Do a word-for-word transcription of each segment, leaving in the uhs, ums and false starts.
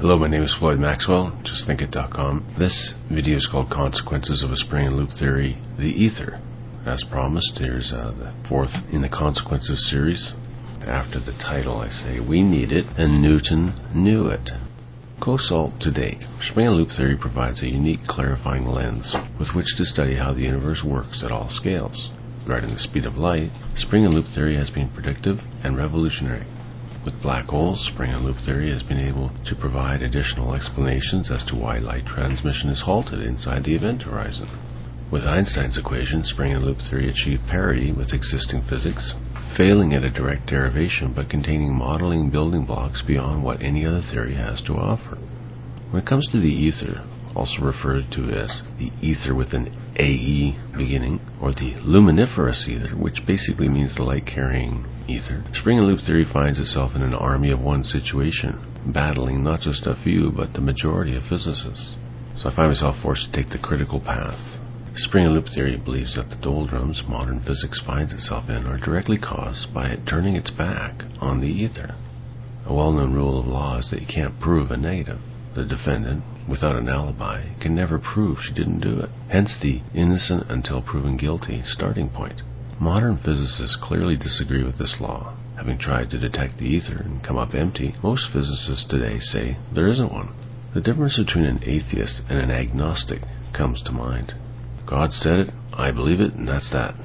Hello, my name is Floyd Maxwell, just think it dot com. This video is called Consequences of a Spring and Loop Theory, the Ether. As promised, here's uh, the fourth in the Consequences series. After the title, I say, we need it, and Newton knew it. Co-salt to date, Spring and Loop Theory provides a unique clarifying lens with which to study how the universe works at all scales. Regarding the speed of light, Spring and Loop Theory has been predictive and revolutionary. With black holes, Spring and Loop Theory has been able to provide additional explanations as to why light transmission is halted inside the event horizon. With Einstein's equation, Spring and Loop Theory achieved parity with existing physics, failing at a direct derivation but containing modeling building blocks beyond what any other theory has to offer. When it comes to the ether, also referred to as the ether with an A E beginning, or the luminiferous ether, which basically means the light-carrying ether, Spring and Loop Theory finds itself in an army of one situation, battling not just a few, but the majority of physicists. So I find myself forced to take the critical path. Spring and Loop Theory believes that the doldrums modern physics finds itself in are directly caused by it turning its back on the ether. A well-known rule of law is that you can't prove a negative. The defendant, without an alibi, can never prove she didn't do it. Hence the innocent until proven guilty starting point. Modern physicists clearly disagree with this law. Having tried to detect the ether and come up empty, most physicists today say there isn't one. The difference between an atheist and an agnostic comes to mind. God said it, I believe it, and that's that.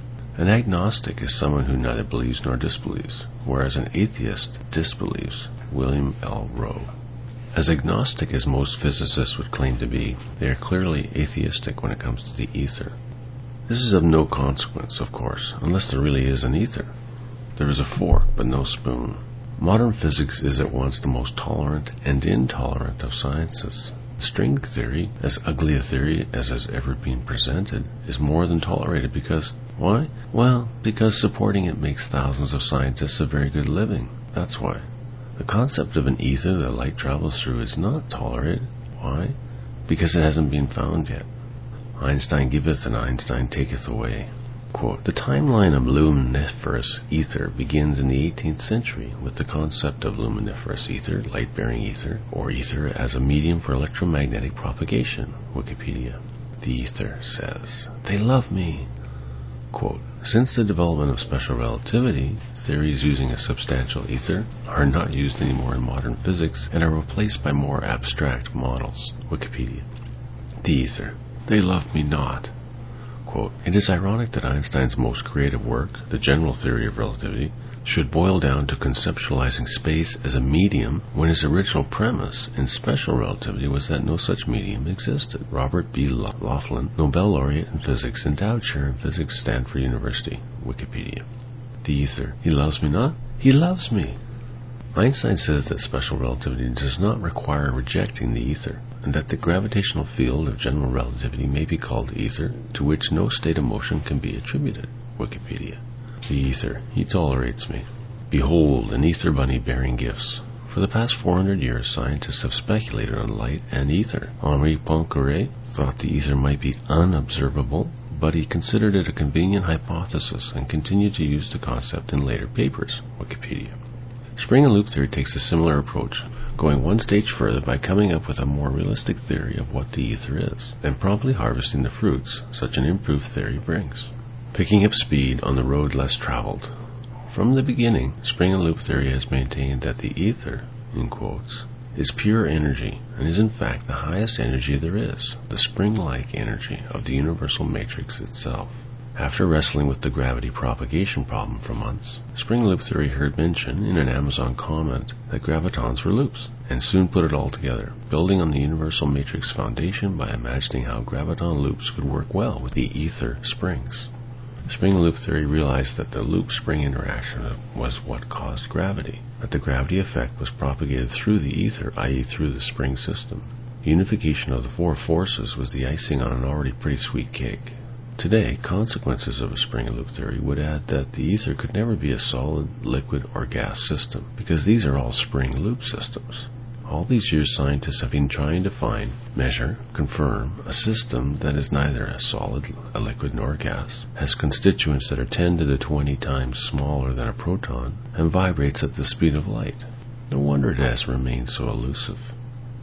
An agnostic is someone who neither believes nor disbelieves, whereas an atheist disbelieves. William L. Rowe. As agnostic as most physicists would claim to be, they are clearly atheistic when it comes to the ether. This is of no consequence, of course, unless there really is an ether. There is a fork, but no spoon. Modern physics is at once the most tolerant and intolerant of sciences. String theory, as ugly a theory as has ever been presented, is more than tolerated because, why? Well, because supporting it makes thousands of scientists a very good living. That's why. The concept of an ether that light travels through is not tolerated. Why? Because it hasn't been found yet. Einstein giveth and Einstein taketh away. Quote, the timeline of luminiferous ether begins in the eighteenth century with the concept of luminiferous ether, light-bearing ether, or ether as a medium for electromagnetic propagation. Wikipedia. The ether says, they love me. Quote, since the development of special relativity, theories using a substantial ether are not used anymore in modern physics and are replaced by more abstract models. Wikipedia. The ether. They love me not. Quote, it is ironic that Einstein's most creative work, the general theory of relativity, should boil down to conceptualizing space as a medium when his original premise in special relativity was that no such medium existed. Robert B. Laughlin, Nobel laureate in physics, endowed chair in physics, Stanford University. Wikipedia. The ether. He loves me not? He loves me. Einstein says that special relativity does not require rejecting the ether, and that the gravitational field of general relativity may be called ether, to which no state of motion can be attributed. Wikipedia. The ether. He tolerates me. Behold, an ether bunny bearing gifts. For the past four hundred years, scientists have speculated on light and ether. Henri Poincaré thought the ether might be unobservable, but he considered it a convenient hypothesis and continued to use the concept in later papers. Wikipedia. Spring and Loop Theory takes a similar approach, going one stage further by coming up with a more realistic theory of what the ether is, and promptly harvesting the fruits such an improved theory brings. Picking up speed on the road less traveled. From the beginning, Spring and Loop Theory has maintained that the ether, in quotes, is pure energy, and is in fact the highest energy there is, the spring-like energy of the universal matrix itself. After wrestling with the gravity propagation problem for months, Spring and Loop Theory heard mention in an Amazon comment that gravitons were loops, and soon put it all together, building on the universal matrix foundation by imagining how graviton loops could work well with the ether springs. Spring and Loop Theory realized that the loop-spring interaction was what caused gravity, that the gravity effect was propagated through the ether, that is through the spring system. Unification of the four forces was the icing on an already pretty sweet cake. Today, consequences of a Spring and Loop Theory would add that the ether could never be a solid, liquid, or gas system, because these are all spring loop systems. All these years, scientists have been trying to find, measure, confirm a system that is neither a solid, a liquid, nor a gas, has constituents that are ten to the twenty times smaller than a proton, and vibrates at the speed of light. No wonder it has remained so elusive.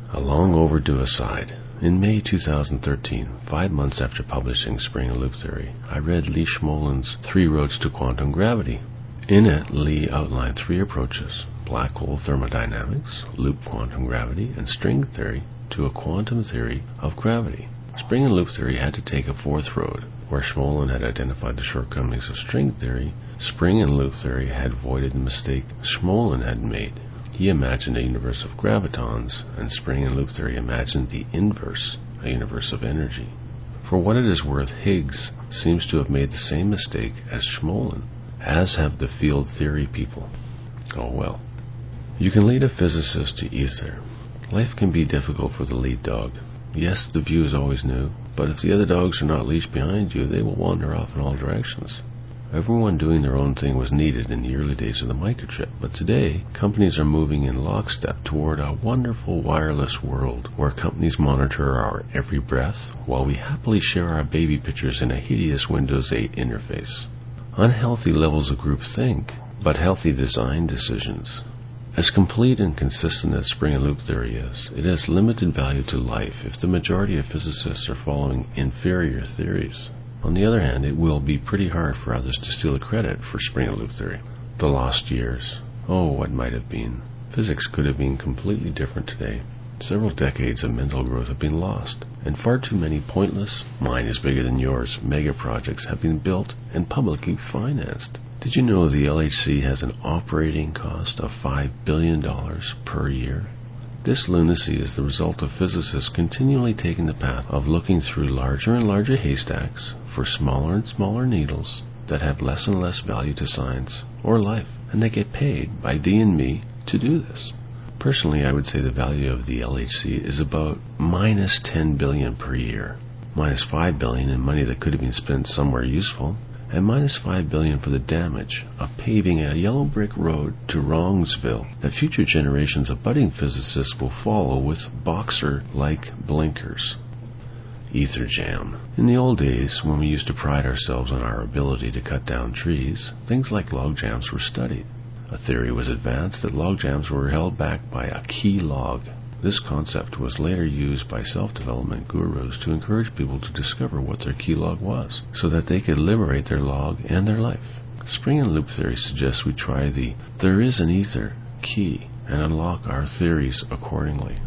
A long overdue aside. In May two thousand thirteen, five months after publishing Spring and Loop Theory, I read Lee Smollen's Three Roads to Quantum Gravity. In it, Lee outlined three approaches: black hole thermodynamics, loop quantum gravity, and string theory to a quantum theory of gravity. Spring and Loop Theory had to take a fourth road. Where Smollen had identified the shortcomings of string theory, Spring and Loop Theory had avoided the mistake Smollen had made. He imagined a universe of gravitons, and Spring and Loop Theory imagined the inverse, a universe of energy. For what it is worth, Higgs seems to have made the same mistake as Smollen, as have the field theory people. Oh well. You can lead a physicist to ether. Life can be difficult for the lead dog. Yes, the view is always new, but if the other dogs are not leashed behind you, they will wander off in all directions. Everyone doing their own thing was needed in the early days of the microchip, but today, companies are moving in lockstep toward a wonderful wireless world where companies monitor our every breath while we happily share our baby pictures in a hideous Windows eight interface. Unhealthy levels of groupthink, but healthy design decisions. As complete and consistent as Spring and Loop Theory is, it has limited value to life if the majority of physicists are following inferior theories. On the other hand, it will be pretty hard for others to steal the credit for Spring and Loop Theory. The lost years. Oh, what might have been. Physics could have been completely different today. Several decades of mental growth have been lost, and far too many pointless, mine is bigger than yours, mega projects have been built and publicly financed. Did you know the L H C has an operating cost of five billion dollars per year? This lunacy is the result of physicists continually taking the path of looking through larger and larger haystacks for smaller and smaller needles that have less and less value to science or life, and they get paid by thee and me to do this. Personally, I would say the value of the L H C is about minus ten billion dollars per year, minus five billion dollars in money that could have been spent somewhere useful, and minus five billion dollars for the damage of paving a yellow brick road to Wrongsville that future generations of budding physicists will follow with boxer-like blinkers. Ether jam. In the old days, when we used to pride ourselves on our ability to cut down trees, things like log jams were studied. A theory was advanced that log jams were held back by a key log. This concept was later used by self-development gurus to encourage people to discover what their key log was, so that they could liberate their log and their life. Spring and Loop Theory suggests we try the "there is an ether" key and unlock our theories accordingly.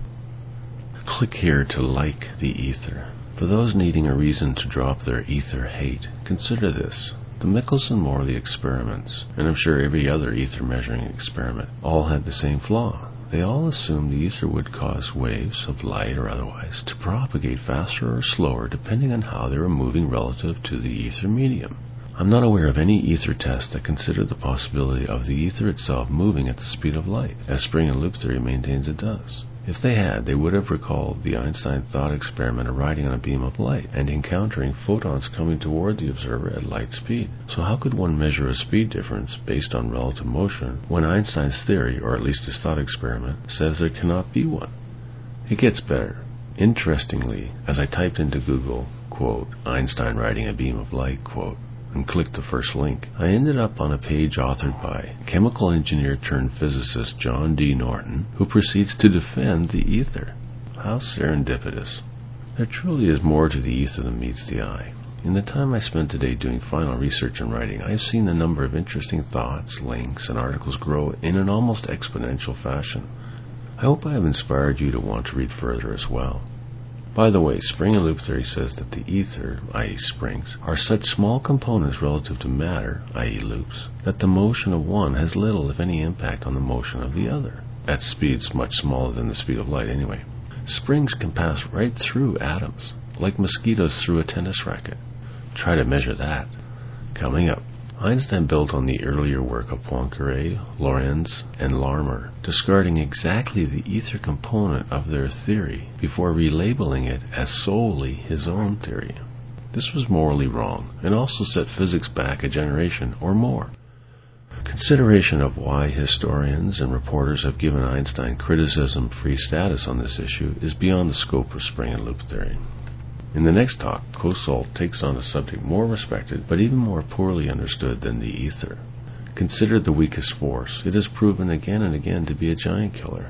Click here to like the ether. For those needing a reason to drop their ether hate, consider this. The Michelson-Morley experiments, and I'm sure every other ether measuring experiment, all had the same flaw. They all assumed the ether would cause waves, of light or otherwise, to propagate faster or slower depending on how they were moving relative to the ether medium. I'm not aware of any ether test that considered the possibility of the ether itself moving at the speed of light, as Spring and Loop Theory maintains it does. If they had, they would have recalled the Einstein thought experiment of riding on a beam of light and encountering photons coming toward the observer at light speed. So how could one measure a speed difference based on relative motion when Einstein's theory, or at least his thought experiment, says there cannot be one? It gets better. Interestingly, as I typed into Google, quote, Einstein riding a beam of light, quote, and clicked the first link, I ended up on a page authored by chemical engineer turned physicist John D. Norton, who proceeds to defend the ether. How serendipitous. There truly is more to the ether than meets the eye. In the time I spent today doing final research and writing, I have seen the number of interesting thoughts, links, and articles grow in an almost exponential fashion. I hope I have inspired you to want to read further as well. By the way, Spring and Loop Theory says that the ether, that is springs, are such small components relative to matter, that is loops, that the motion of one has little, if any, impact on the motion of the other, at speeds much smaller than the speed of light anyway. Springs can pass right through atoms, like mosquitoes through a tennis racket. Try to measure that. Coming up, Einstein built on the earlier work of Poincaré, Lorentz, and Larmor, discarding exactly the ether component of their theory before relabeling it as solely his own theory. This was morally wrong, and also set physics back a generation or more. Consideration of why historians and reporters have given Einstein criticism-free status on this issue is beyond the scope of Spring and Loop Theory. In the next talk, Cosalt takes on a subject more respected but even more poorly understood than the ether. Considered the weakest force, it has proven again and again to be a giant killer.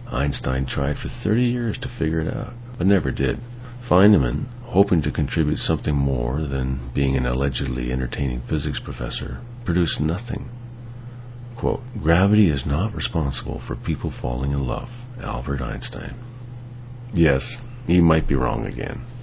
Einstein tried for thirty years to figure it out, but never did. Feynman, hoping to contribute something more than being an allegedly entertaining physics professor, produced nothing. Quote, "Gravity is not responsible for people falling in love." Albert Einstein. Yes, he might be wrong again.